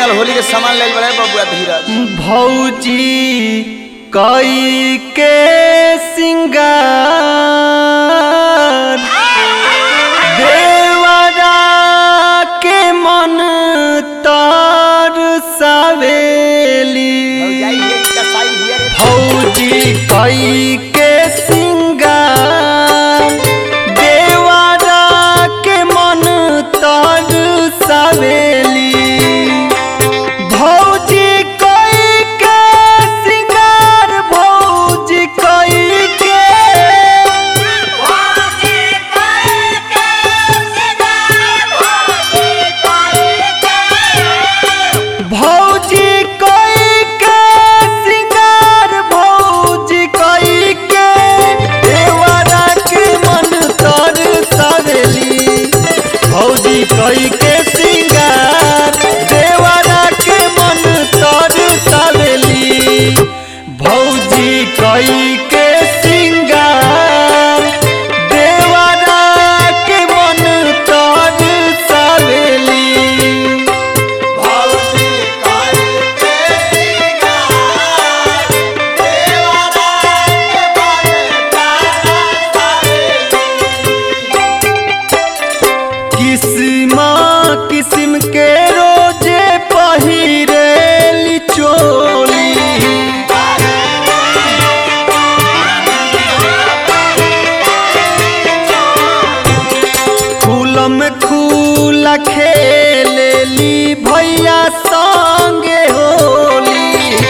साल होली के सामान ले बड़े बबुआ धीरज भौजी कई के सिंगार देवरा के मन तार सवेली भौजी कई के सिंगार देवरा के मन तार सवेली भौजी कई के सिंगार भौजी कई के भौजी कई के सिंगार भौजी कई के देवरा के मन तर सवेली भौजी कई के सिंगार देवरा के मन तर सवेली भौजी कई के सिंगार देवरा के मन तर सवेली किस्मा किस्म के रोजे पहिरेली चोली खुलम खुला खेलेली भैया संगे होली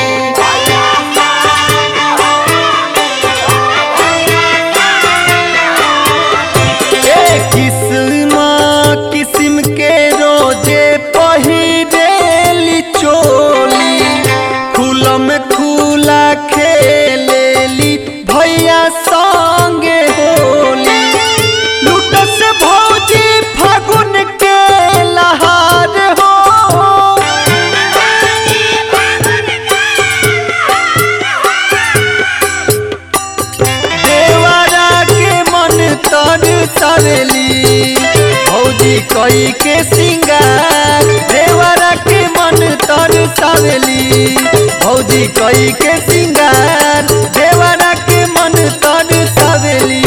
किस्मा किस्म के रोजे पहिरेली चोली खुलम खुला खेलेली भैया संगे होली लुटस भौजी फागुन के लहार हो देवरा के मन तर सवेली भौजी कई के सिंगार देवरा के मन तर सवेली भौजी कई के सिंगार देवरा के मन तर सवेली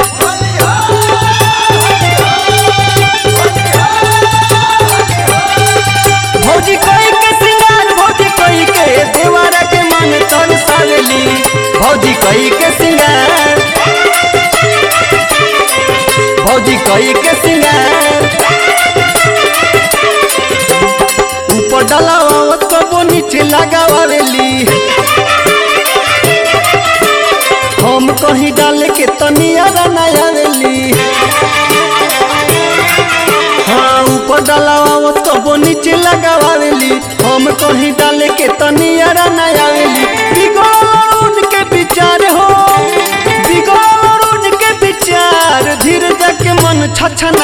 भौजी कई के सिंगार भौजी कई के देवरा के मन तर सवेली भौजी कई के सिंगार भौजी कई के सिंगार ऊपर डलावत कबो नीचे लगावेली हम कहीं डाले के तनिया बनावेली हाँ ऊपर डलावत कबो नीचे लगावेली हम कहीं डाले के तनिया बनावेली बिगड़ उनके विचार हो बिगड़ उनके विचार धीरज के मन छछन